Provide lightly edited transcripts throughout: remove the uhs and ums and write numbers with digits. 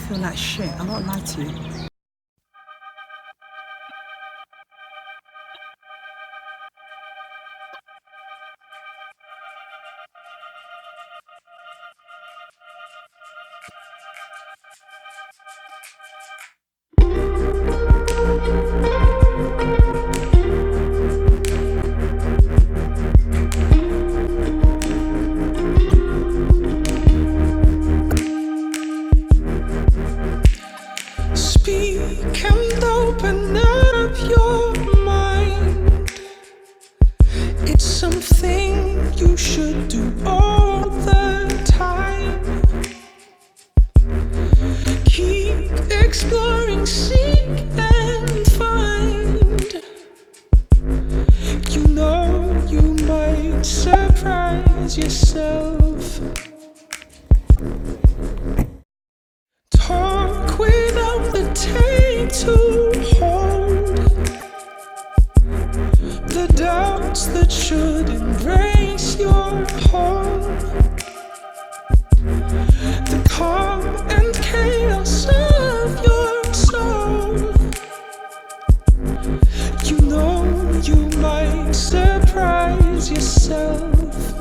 feel like shit. I'm not lying to you. Speak and open up your mind. It's something you should do all the time. Keep exploring, seek and find. You know you might surprise yourself. Talk without the tape to hold the doubts that should embrace your home. The calm and chaos of your soul. You know you might surprise yourself.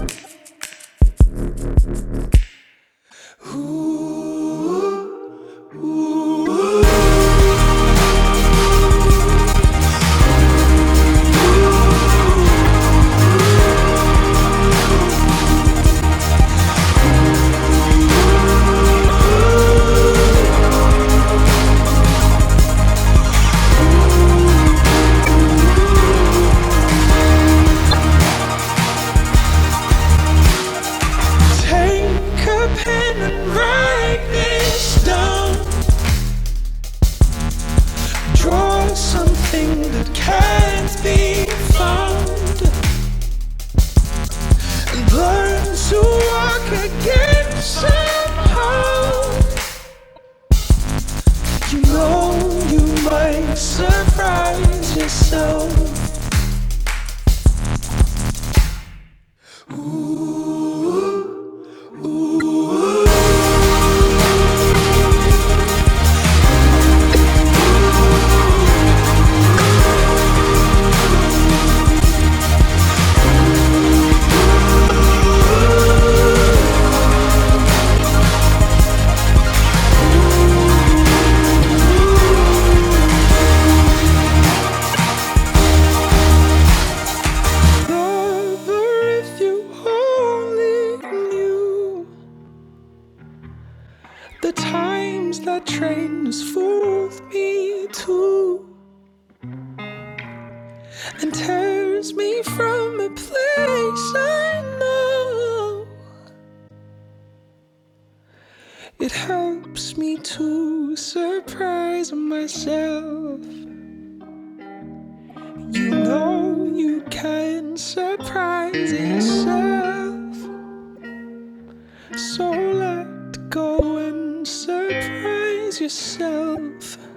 Pen and write this down. Draw something that can't be found, and learn to walk again somehow. You know you might surprise yourself. The times that train has fooled me too, and tears me from a place I know. It helps me to surprise myself. You know you can surprise yourself. So let go and surprise yourself.